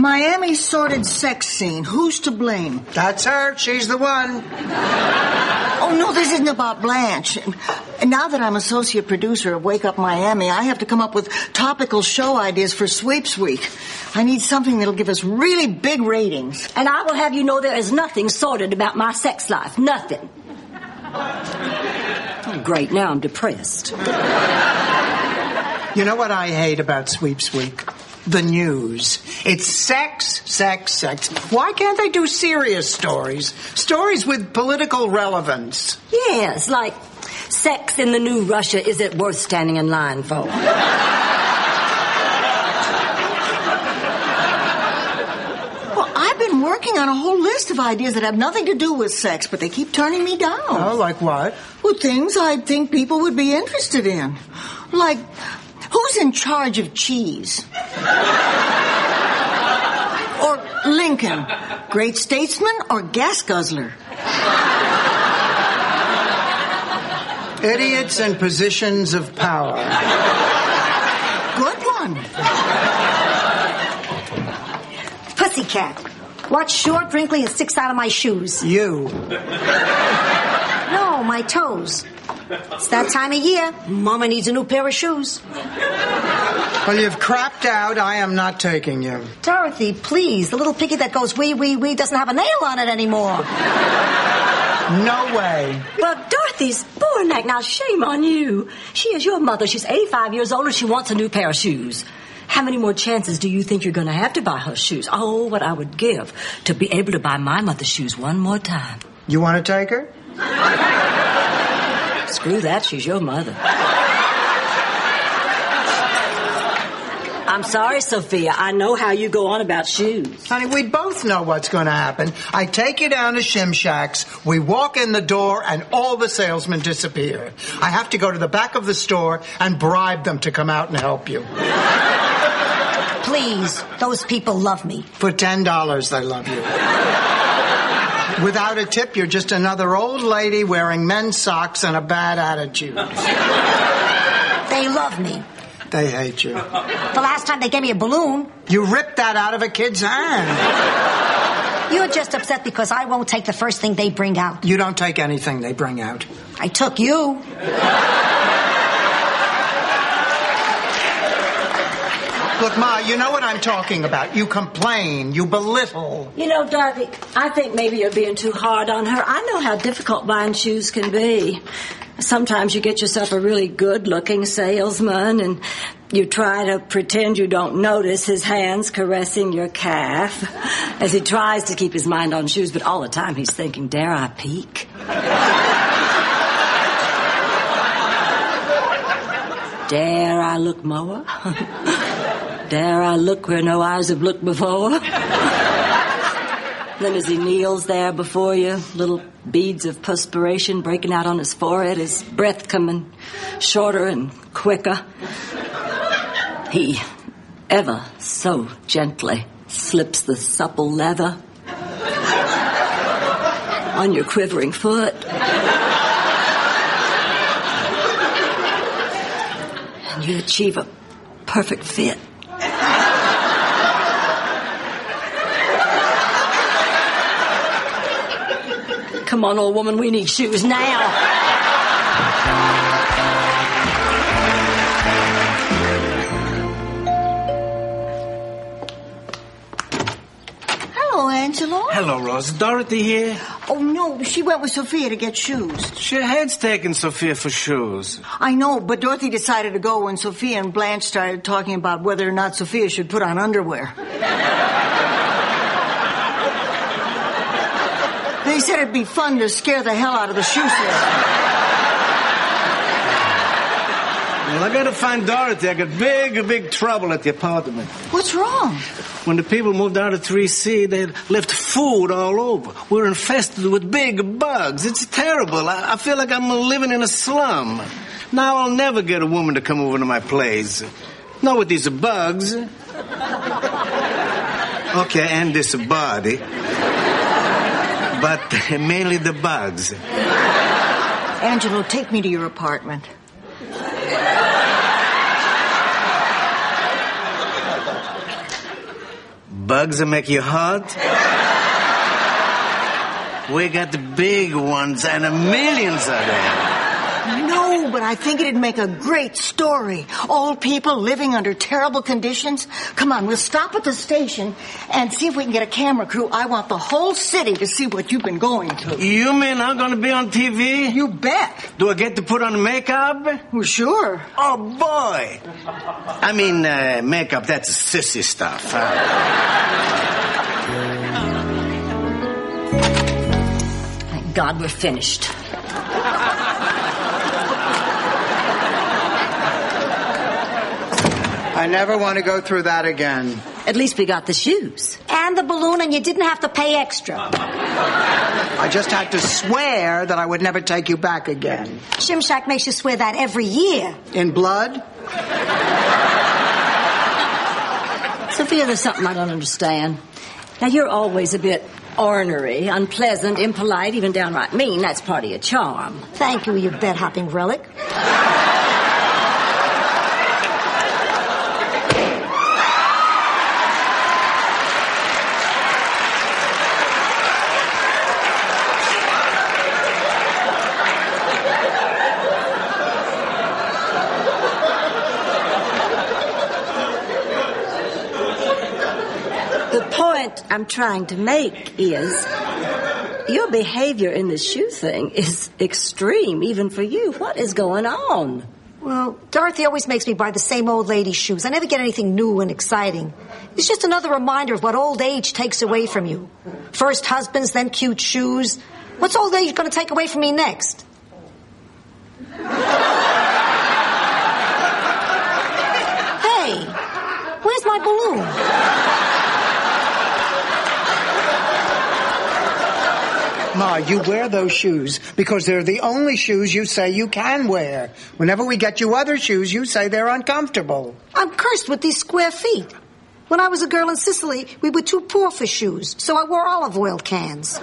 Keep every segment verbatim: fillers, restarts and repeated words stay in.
Miami's sordid sex scene. Who's to blame? That's her. She's the one. Oh, no, this isn't about Blanche. And now that I'm associate producer of Wake Up Miami, I have to come up with topical show ideas for Sweeps Week. I need something that'll give us really big ratings. And I will have you know there is nothing sordid about my sex life. Nothing. Oh, great, now I'm depressed. You know what I hate about Sweeps Week? The news. It's sex, sex, sex. Why can't they do serious stories? Stories with political relevance. Yes, like sex in the new Russia, is it worth standing in line for? Well, I've been working on a whole list of ideas that have nothing to do with sex, but they keep turning me down. Oh, like what? Well, things I think people would be interested in. Like, who's in charge of cheese? Or Lincoln, great statesman or gas guzzler? Idiots in positions of power. Good one. Pussycat. What short, wrinkly, and sticks out of my shoes? You. No, my toes. It's that time of year. Mama needs a new pair of shoes. Well, you've crapped out. I am not taking you. Dorothy, please. The little piggy that goes wee, wee, wee doesn't have a nail on it anymore. No way. But Dorothy's poor neck. Now, shame on you. She is your mother. She's eighty-five years old and she wants a new pair of shoes. How many more chances do you think you're going to have to buy her shoes? Oh, what I would give to be able to buy my mother's shoes one more time. You want to take her? Screw that, she's your mother. I'm sorry, Sophia. I know how you go on about shoes. Honey, we both know what's going to happen. I take you down to Shimshak's, we walk in the door, and all the salesmen disappear. I have to go to the back of the store and bribe them to come out and help you. Please, those people love me. For ten dollars, they love you. Without a tip, you're just another old lady wearing men's socks and a bad attitude. They love me. They hate you. The last time they gave me a balloon. You ripped that out of a kid's hand. You're just upset because I won't take the first thing they bring out. You don't take anything they bring out. I took you. Look, Ma, you know what I'm talking about. You complain. You belittle. You know, Dorothy, I think maybe you're being too hard on her. I know how difficult buying shoes can be. Sometimes you get yourself a really good-looking salesman, and you try to pretend you don't notice his hands caressing your calf as he tries to keep his mind on shoes, but all the time he's thinking, dare I peek? Dare I look more? Dare I look where no eyes have looked before? Then as he kneels there before you, little beads of perspiration breaking out on his forehead, his breath coming shorter and quicker, he ever so gently slips the supple leather on your quivering foot. And you achieve a perfect fit. Come on, old woman, we need shoes now. Hello, Angelo. Hello, Rose. Is Dorothy here? Oh, no, she went with Sophia to get shoes. She had's taken Sophia for shoes. I know, but Dorothy decided to go when Sophia and Blanche started talking about whether or not Sophia should put on underwear. They said it'd be fun to scare the hell out of the shoe salesman. Well, I gotta find Dorothy. I got big, big trouble at the apartment. What's wrong? When the people moved out of three C, they left food all over. We're infested with big bugs. It's terrible. I, I feel like I'm living in a slum. Now I'll never get a woman to come over to my place. Not with these bugs. Okay, and this body. But mainly the bugs. Angelo, take me to your apartment. Bugs that make you hot? We got the big ones and a millions of them. No, but I think it'd make a great story. Old people living under terrible conditions. Come on, we'll stop at the station and see if we can get a camera crew. I want the whole city to see what you've been going to. You mean I'm going to be on T V? You bet. Do I get to put on makeup? Well, sure. Oh, boy. I mean, uh, makeup, that's sissy stuff. Huh? Thank God we're finished. I never want to go through that again. At least we got the shoes. And the balloon, and you didn't have to pay extra. I just had to swear that I would never take you back again. Shimshak makes you swear that every year. In blood? Sophia, there's something I don't understand. Now, you're always a bit ornery, unpleasant, impolite, even downright mean. That's part of your charm. Thank you, you bed-hopping relic. The point I'm trying to make is your behavior in this shoe thing is extreme, even for you. What is going on? Well, Dorothy always makes me buy the same old lady's shoes. I never get anything new and exciting. It's just another reminder of what old age takes away from you. First husbands, then cute shoes. What's old age going to take away from me next? Hey, where's my balloon? Ma, you wear those shoes because they're the only shoes you say you can wear. Whenever we get you other shoes, you say they're uncomfortable. I'm cursed with these square feet. When I was a girl in Sicily, we were too poor for shoes, so I wore olive oil cans.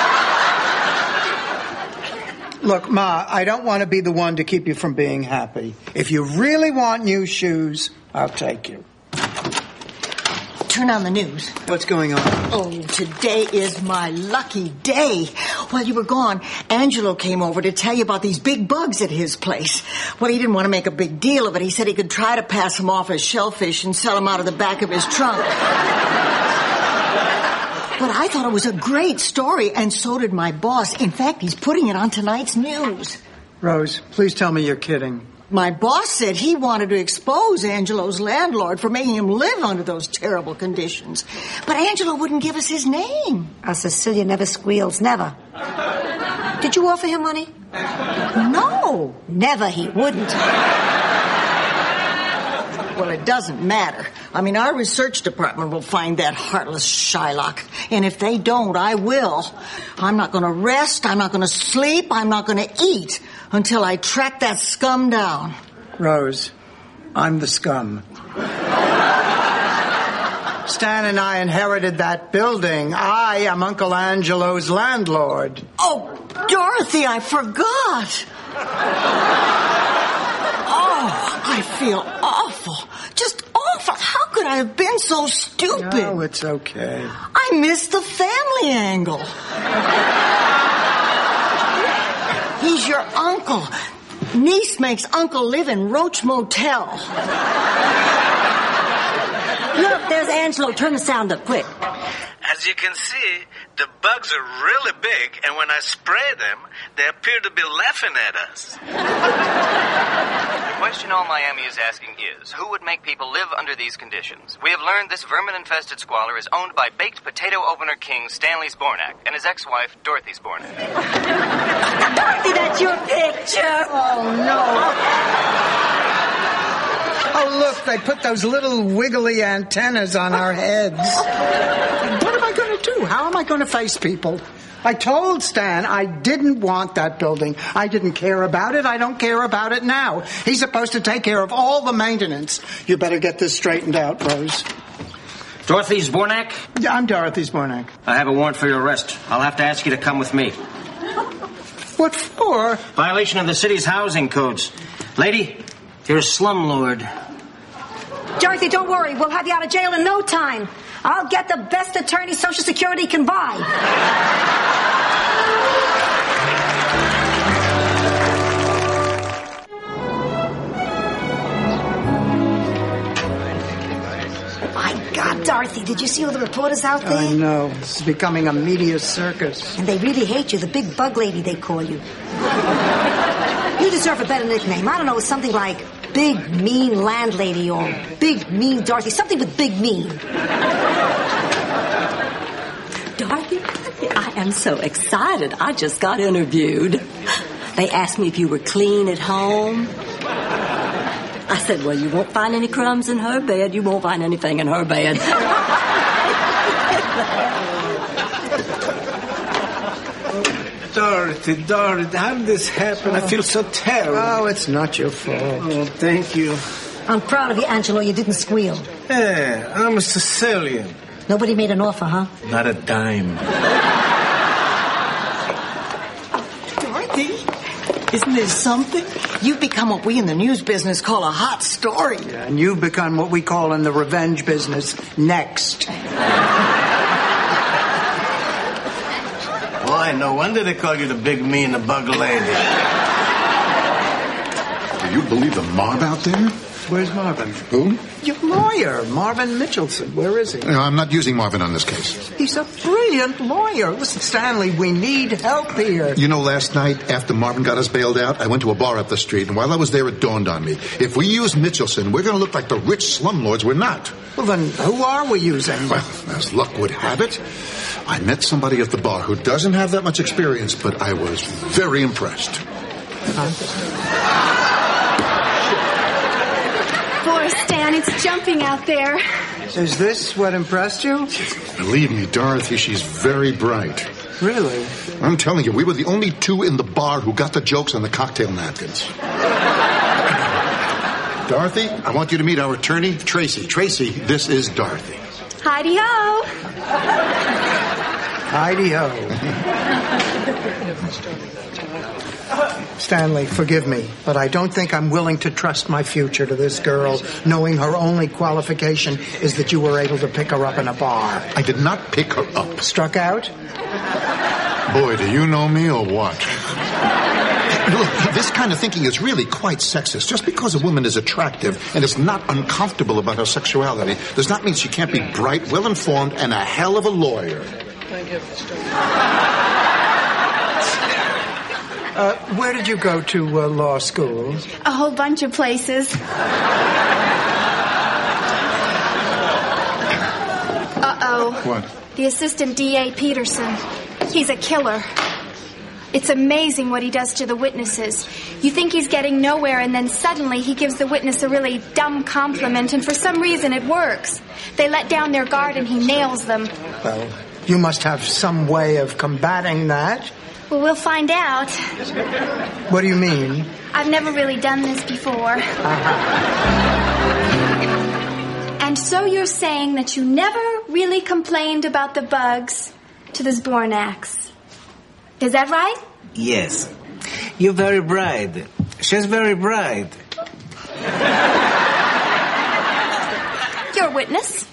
Look, Ma, I don't want to be the one to keep you from being happy. If you really want new shoes, I'll take you. Turn on the news. What's going on? Oh, today is my lucky day. While you were gone, Angelo came over to tell you about these big bugs at his place. Well, he didn't want to make a big deal of it. He said he could try to pass them off as shellfish and sell them out of the back of his trunk. But I thought it was a great story, and so did my boss. In fact, he's putting it on tonight's news. Rose, please tell me you're kidding. My boss said he wanted to expose Angelo's landlord for making him live under those terrible conditions. But Angelo wouldn't give us his name. Our Cecilia never squeals, never. Did you offer him money? No. Never, he wouldn't. Well, it doesn't matter. I mean, our research department will find that heartless Shylock. And if they don't, I will. I'm not going to rest. I'm not going to sleep. I'm not going to eat until I track that scum down. Rose, I'm the scum. Stan and I inherited that building. I am Uncle Angelo's landlord. Oh, Dorothy, I forgot. Oh, I feel awful. Just awful. How could I have been so stupid? No, it's okay. I missed the family angle. He's your uncle. Niece makes uncle live in Roach Motel. Look, there's Angelo. Turn the sound up, quick. As you can see, the bugs are really big, and when I spray them, they appear to be laughing at us. The question all Miami is asking is, who would make people live under these conditions? We have learned this vermin-infested squalor is owned by baked potato opener king Stanley Zbornak and his ex-wife, Dorothy Zbornak. Dorothy, that's your picture. Oh, no. Oh, look, they put those little wiggly antennas on our heads. What am I going to do? How am I going to face people? I told Stan I didn't want that building. I didn't care about it. I don't care about it now. He's supposed to take care of all the maintenance. You better get this straightened out, Rose. Dorothy Zbornak? Yeah, I'm Dorothy Zbornak. I have a warrant for your arrest. I'll have to ask you to come with me. What for? Violation of the city's housing codes. Lady, you're a slumlord. Dorothy, don't worry. We'll have you out of jail in no time. I'll get the best attorney Social Security can buy. God, Dorothy, did you see all the reporters out there? I know. It's becoming a media circus. And they really hate you, the big bug lady they call you. You deserve a better nickname. I don't know, something like Big Mean Landlady or Big Mean Dorothy. Something with Big Mean. Dorothy, I am so excited. I just got interviewed. They asked me if you were clean at home. I said, well, you won't find any crumbs in her bed. You won't find anything in her bed. Dorothy, Dorothy, how did this happen? I feel so terrible. Oh, it's not your fault. Oh, thank you. I'm proud of you, Angelo. You didn't squeal. Yeah, I'm a Sicilian. Nobody made an offer, huh? Not a dime. Dorothy, isn't this something? You've become what we in the news business call a hot story. Yeah, and you've become what we call in the revenge business next. Boy, no wonder they call you the Big Mean, the Bug Lady. Do you believe the mob out there? Where's Marvin? Who? Your lawyer, Marvin Mitchelson. Where is he? No, I'm not using Marvin on this case. He's a brilliant lawyer. Listen, Stanley, we need help here. You know, last night, after Marvin got us bailed out, I went to a bar up the street, and while I was there, it dawned on me. If we use Mitchelson, we're going to look like the rich slumlords we're not. Well, then, who are we using? Well, as luck would have it, I met somebody at the bar who doesn't have that much experience, but I was very impressed. Huh? Boy, Stan, it's jumping out there. Is this what impressed you? Believe me, Dorothy, she's very bright. Really? I'm telling you, we were the only two in the bar who got the jokes on the cocktail napkins. Dorothy, I want you to meet our attorney, Tracy. Tracy, this is Dorothy. Heidi-ho. Heidi-ho. Stanley, forgive me, but I don't think I'm willing to trust my future to this girl, knowing her only qualification is that you were able to pick her up in a bar. I did not pick her up. Struck out? Boy, do you know me or what? Look, this kind of thinking is really quite sexist. Just because a woman is attractive and is not uncomfortable about her sexuality does not mean she can't be bright, well-informed, and a hell of a lawyer. Thank you. Uh, where did you go to uh, law school? A whole bunch of places. Uh-oh. What? The assistant D A Peterson. He's a killer. It's amazing what he does to the witnesses. You think he's getting nowhere, and then suddenly he gives the witness a really dumb compliment, and for some reason it works. They let down their guard, and he nails them. Well, you must have some way of combating that. Well, we'll find out. What do you mean? I've never really done this before. Uh-huh. And so you're saying that you never really complained about the bugs to the Zbornaks. Is that right? Yes. You're very bright. She's very bright. You're a witness.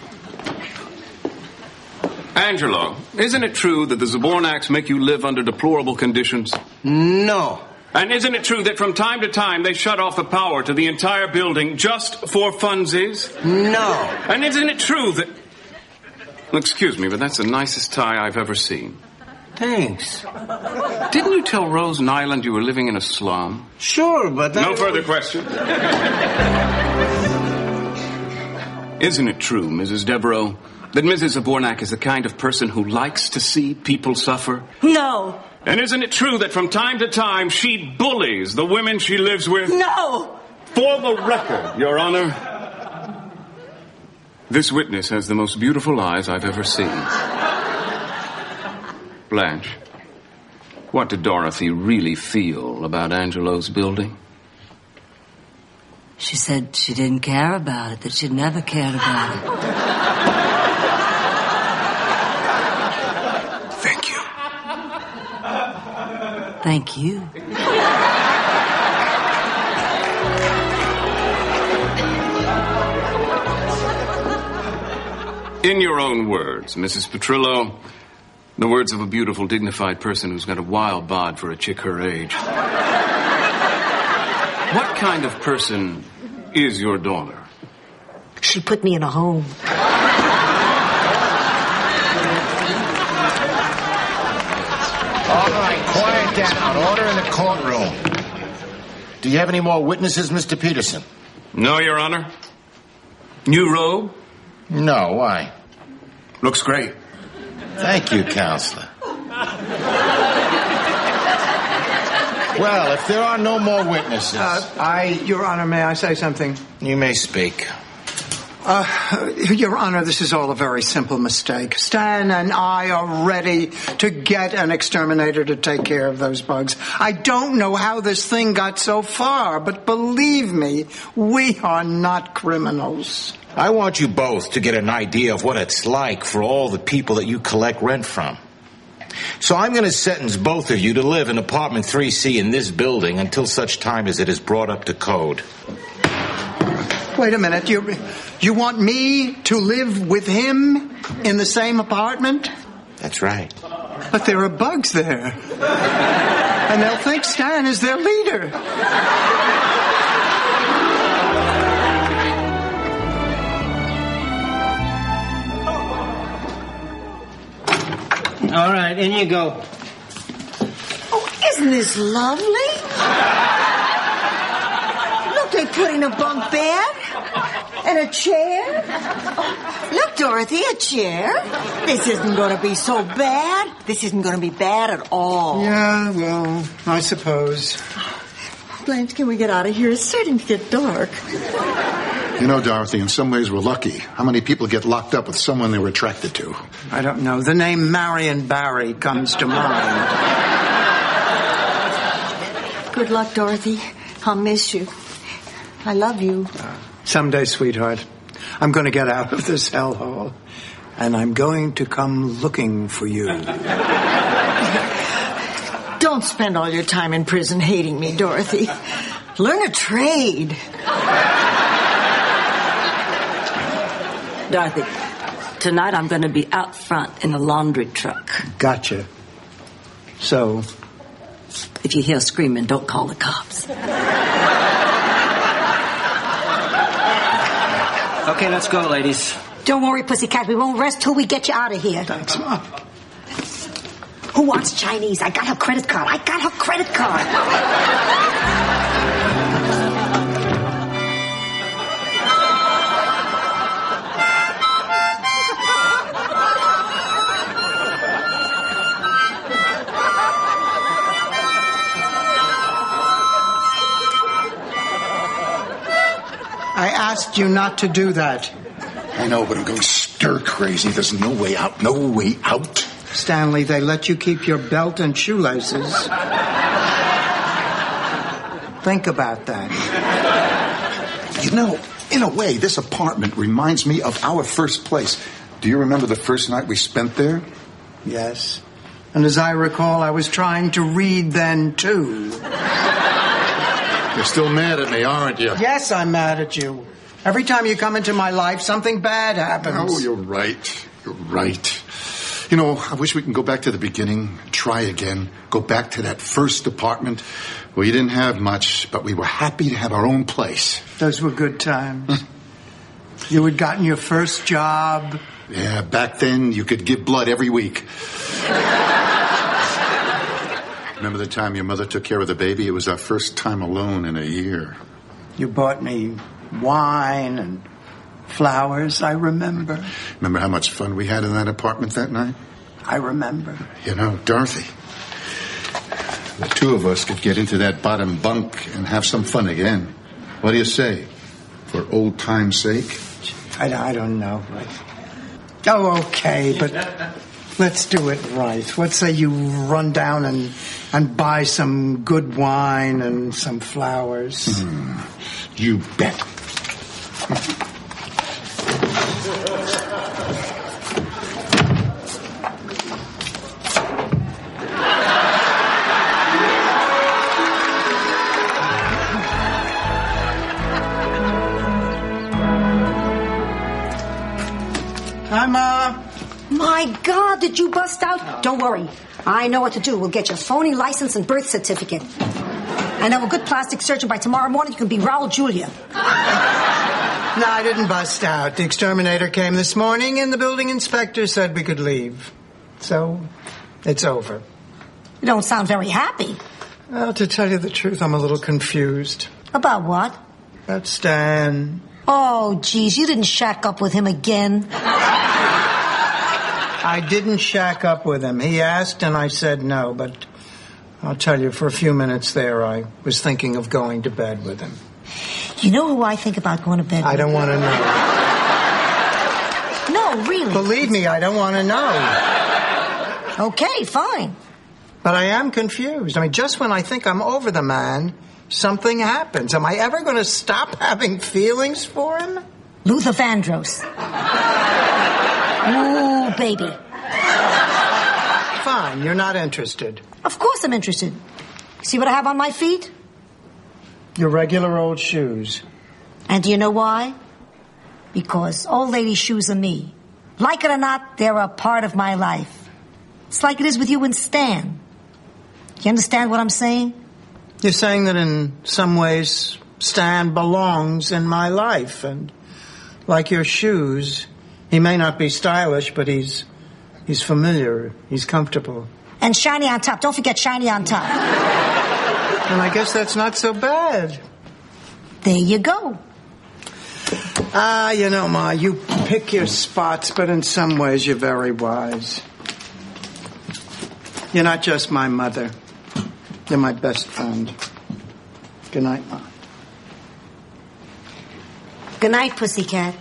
Angelo, isn't it true that the Zbornaks make you live under deplorable conditions? No. And isn't it true that from time to time they shut off the power to the entire building just for funsies? No. And isn't it true that... Excuse me, but that's the nicest tie I've ever seen. Thanks. Didn't you tell Rose Nyland you were living in a slum? Sure, but... No further questions. Isn't it true, Missus Devereaux, that Missus Zbornak is the kind of person who likes to see people suffer? No. And isn't it true that from time to time she bullies the women she lives with? No. For the record, Your Honor, this witness has the most beautiful eyes I've ever seen. Blanche, what did Dorothy really feel about Angelo's building? She said she didn't care about it, that she'd never cared about it. Thank you. Thank you. In your own words, Missus Petrillo, the words of a beautiful, dignified person who's got a wild bod for a chick her age. What kind of person is your daughter? She put me in a home. All right, quiet down. Order in the courtroom. Do you have any more witnesses, Mister Peterson? No, Your Honor. New robe? No, why? Looks great. Thank you, Counselor. Well, if there are no more witnesses... Uh, I, Your Honor, may I say something? You may speak. Uh, Your Honor, this is all a very simple mistake. Stan and I are ready to get an exterminator to take care of those bugs. I don't know how this thing got so far, but believe me, we are not criminals. I want you both to get an idea of what it's like for all the people that you collect rent from. So I'm going to sentence both of you to live in apartment three C in this building until such time as it is brought up to code. Wait a minute. You, you want me to live with him in the same apartment? That's right. But there are bugs there. And they'll think Stan is their leader. All right, in you go. Oh, isn't this lovely? Look, they put in a bunk bed and a chair. Oh, look, Dorothy, a chair. This isn't going to be so bad. This isn't going to be bad at all. Yeah, well, I suppose. Blanche, can we get out of here? It's starting to get dark. You know, Dorothy, in some ways we're lucky. How many people get locked up with someone they were attracted to? I don't know. The name Marion Barry comes to mind. Good luck, Dorothy. I'll miss you. I love you. Uh, someday, sweetheart, I'm going to get out of this hellhole, and I'm going to come looking for you. Don't spend all your time in prison hating me, Dorothy. Learn a trade. Dorothy, tonight I'm going to be out front in a laundry truck. Gotcha. So? If you hear screaming, don't call the cops. Okay, let's go, ladies. Don't worry, pussycat. We won't rest till we get you out of here. Thanks, Mom. Who wants Chinese? I got her credit card. I got her credit card. I asked you not to do that. I know, but I'm going stir crazy. There's no way out. No way out. Stanley, they let you keep your belt and shoelaces. Think about that. You know, in a way, this apartment reminds me of our first place. Do you remember the first night we spent there? Yes. And as I recall, I was trying to read then, too. You're still mad at me, aren't you? Yes, I'm mad at you. Every time you come into my life, something bad happens. Oh, you're right. You're right. You know, I wish we can go back to the beginning, try again, go back to that first apartment. We didn't have much, but we were happy to have our own place. Those were good times. You had gotten your first job. Yeah, back then you could give blood every week. Remember the time your mother took care of the baby? It was our first time alone in a year. You bought me wine and flowers, I remember. Remember how much fun we had in that apartment that night? I remember. You know, Dorothy, the two of us could get into that bottom bunk and have some fun again. What do you say? For old time's sake? I, I don't know. Oh, okay, but let's do it right. What say you run down and, and buy some good wine and some flowers? Mm, you bet. Hi, Ma. My God, did you bust out? Don't worry. I know what to do. We'll get your phony license and birth certificate. And have a good plastic surgeon. By tomorrow morning, you can be Raul Julia. No, I didn't bust out. The exterminator came this morning, and the building inspector said we could leave. So, it's over. You don't sound very happy. Well, to tell you the truth, I'm a little confused. About what? About Stan. Oh, geez, you didn't shack up with him again. I didn't shack up with him. He asked, and I said no, but I'll tell you, for a few minutes there, I was thinking of going to bed with him. You know who I think about going to bed with? I don't want to know. No, really. Believe me, I don't want to know. Okay, fine. But I am confused. I mean, just when I think I'm over the man, something happens. Am I ever going to stop having feelings for him? Luther Vandross. Ooh, baby. Fine, you're not interested. Of course I'm interested. See what I have on my feet? Your regular old shoes. And do you know why? Because old lady shoes are me. Like it or not, they're a part of my life. It's like it is with you and Stan. You understand what I'm saying? You're saying that in some ways, Stan belongs in my life. And like your shoes, he may not be stylish, but he's he's familiar. He's comfortable. And shiny on top. Don't forget shiny on top. And I guess that's not so bad. There you go. Ah, you know, Ma, you pick your spots, but in some ways you're very wise. You're not just my mother. You're my best friend. Good night, Ma. Good night, pussycat.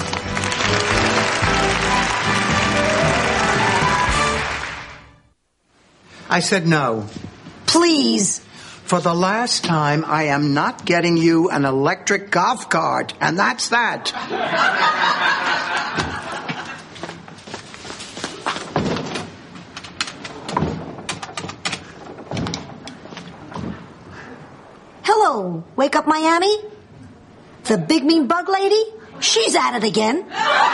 I said no. Please. For the last time, I am not getting you an electric golf cart, and that's that. Hello, Wake Up Miami? The big mean bug lady? She's at it again.